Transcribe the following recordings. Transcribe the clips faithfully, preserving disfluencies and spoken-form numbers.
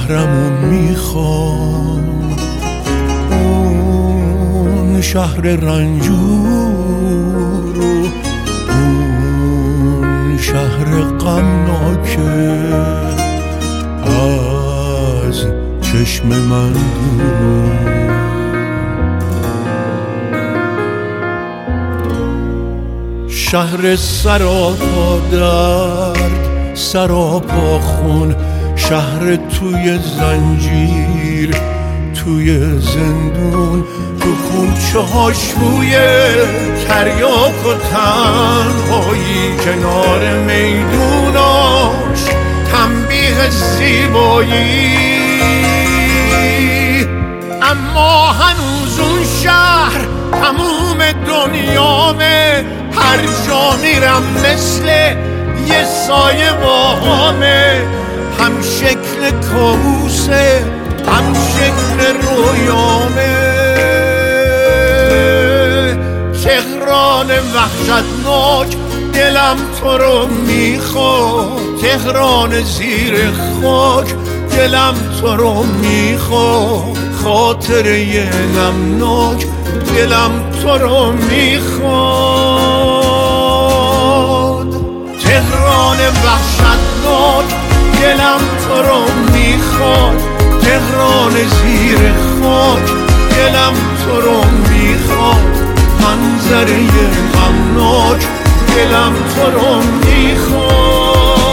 شهرمون میخوام، اون شهر رنجور و اون شهر غمناکه از چشم من دور. شهر سراپا درد، سراپا خون، شهر توی زنجیر، توی زندون، تو کوچه هاش روی تریاک و تنهایی، کنار میدوناش تنبیه زیبایی. اما هنوز اون شهر تموم دنیامه، هر جا میرم مثل یه سایه باهامه، هم شکل کابوسه هم شکل رویامه. تهران وحشتناک دلم تو رو میخواد، تهران زیر خاک دلم تو رو میخواد، خاطره غمناک دلم تو رو میخواد. تهران وحشتناک دلم تو رو میخواد، تهران زیر خاک دلم تو رو میخواد، منظره غمناک دلم تو رو میخواد.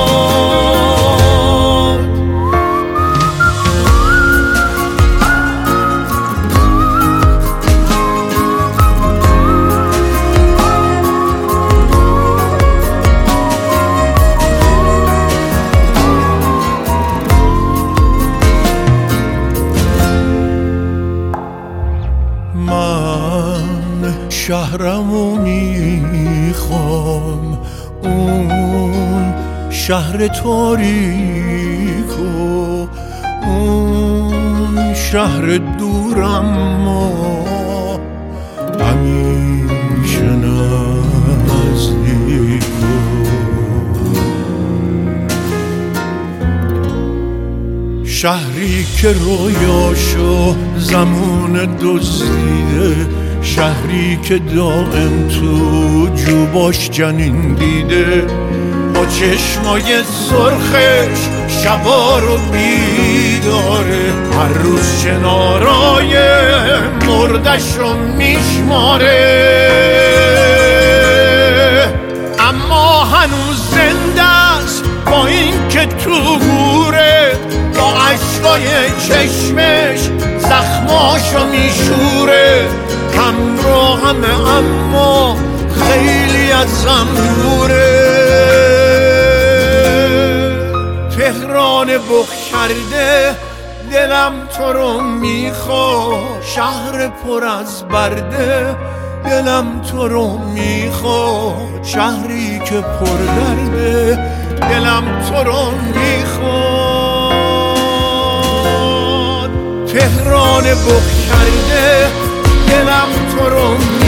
شهرمو میخوام، اون شهر تاریک و اون شهر دورم، ما همیشه نزدیک. شهری که رویاشو زمان دزدیده، شهری که دائم تو جوباش جنین دیده، با چشمای سرخش شبا رو بیداره، هر روز شنارای مردش رو میشماره. اما هنوز زنده است با این که تو گوره، با عشقای چشمش زخماشو میشوره، همراهمه اما خیلی ازم دوره. تهران بخ کرده دلم تو رو میخواد، شهر پر از برده دلم تو رو میخواد، شهری که پر درده دلم تو رو میخواد. تهران بخ کرده دلم تو رو